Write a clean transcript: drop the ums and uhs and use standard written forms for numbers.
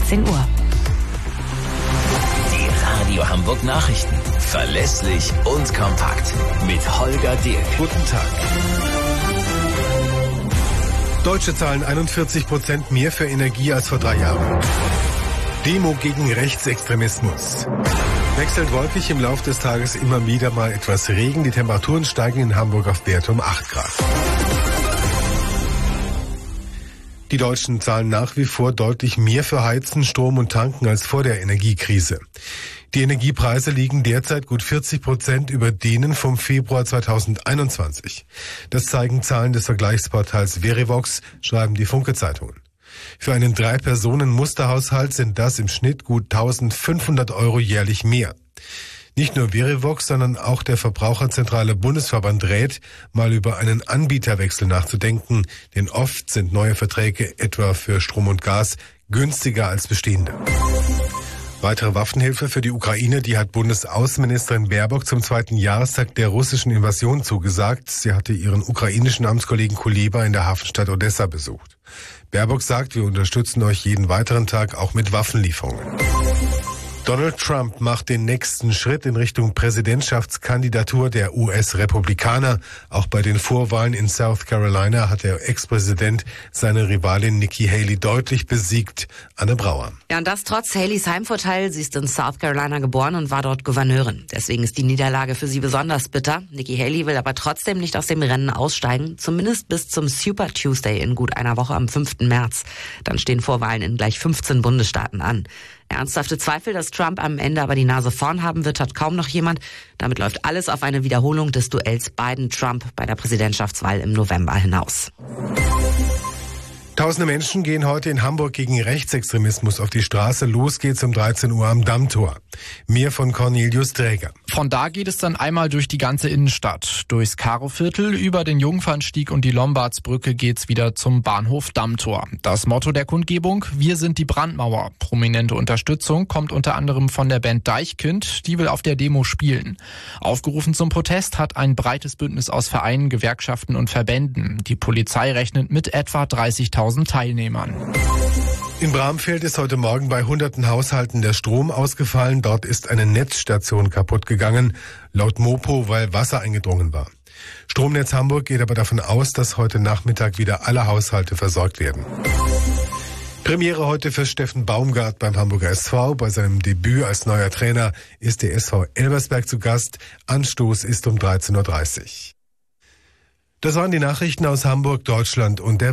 13 Uhr. Die Radio Hamburg Nachrichten. Verlässlich und kompakt. Mit Holger Dirk. Guten Tag. Deutsche zahlen 41% mehr für Energie als vor 3 Jahren. Demo gegen Rechtsextremismus. Wechselnd wolkig, im Laufe des Tages immer wieder mal etwas Regen. Die Temperaturen steigen in Hamburg auf Werte um 8 Grad. Die Deutschen zahlen nach wie vor deutlich mehr für Heizen, Strom und Tanken als vor der Energiekrise. Die Energiepreise liegen derzeit gut 40% über denen vom Februar 2021. Das zeigen Zahlen des Vergleichsportals Verivox, schreiben die Funke-Zeitungen. Für einen 3-Personen-Musterhaushalt sind das im Schnitt gut 1.500 € jährlich mehr. Nicht nur Verivox, sondern auch der Verbraucherzentrale Bundesverband rät, mal über einen Anbieterwechsel nachzudenken, denn oft sind neue Verträge, etwa für Strom und Gas, günstiger als bestehende. Weitere Waffenhilfe für die Ukraine, die hat Bundesaußenministerin Baerbock zum 2. Jahrestag der russischen Invasion zugesagt. Sie hatte ihren ukrainischen Amtskollegen Kuleba in der Hafenstadt Odessa besucht. Baerbock sagt, wir unterstützen euch jeden weiteren Tag auch mit Waffenlieferungen. Donald Trump macht den nächsten Schritt in Richtung Präsidentschaftskandidatur der US-Republikaner. Auch bei den Vorwahlen in South Carolina hat der Ex-Präsident seine Rivalin Nikki Haley deutlich besiegt. Anne Brauer. Ja, und das trotz Haleys Heimvorteil. Sie ist in South Carolina geboren und war dort Gouverneurin. Deswegen ist die Niederlage für sie besonders bitter. Nikki Haley will aber trotzdem nicht aus dem Rennen aussteigen, zumindest bis zum Super Tuesday in gut einer Woche am 5. März. Dann stehen Vorwahlen in gleich 15 Bundesstaaten an. Ernsthafte Zweifel, dass Trump am Ende aber die Nase vorn haben wird, hat kaum noch jemand. Damit läuft alles auf eine Wiederholung des Duells Biden-Trump bei der Präsidentschaftswahl im November hinaus. Tausende Menschen gehen heute in Hamburg gegen Rechtsextremismus auf die Straße. Los geht's um 13 Uhr am Dammtor. Mehr von Cornelius Träger. Von da geht es dann einmal durch die ganze Innenstadt. Durchs Karoviertel, über den Jungfernstieg und die Lombardsbrücke geht's wieder zum Bahnhof Dammtor. Das Motto der Kundgebung: Wir sind die Brandmauer. Prominente Unterstützung kommt unter anderem von der Band Deichkind. Die will auf der Demo spielen. Aufgerufen zum Protest hat ein breites Bündnis aus Vereinen, Gewerkschaften und Verbänden. Die Polizei rechnet mit etwa 30.000 Teilnehmern. In Bramfeld ist heute Morgen bei hunderten Haushalten der Strom ausgefallen. Dort ist eine Netzstation kaputt gegangen, laut Mopo, weil Wasser eingedrungen war. Stromnetz Hamburg geht aber davon aus, dass heute Nachmittag wieder alle Haushalte versorgt werden. Premiere heute für Steffen Baumgart beim Hamburger SV. Bei seinem Debüt als neuer Trainer ist der SV Elversberg zu Gast. Anstoß ist um 13.30 Uhr. Das waren die Nachrichten aus Hamburg, Deutschland und der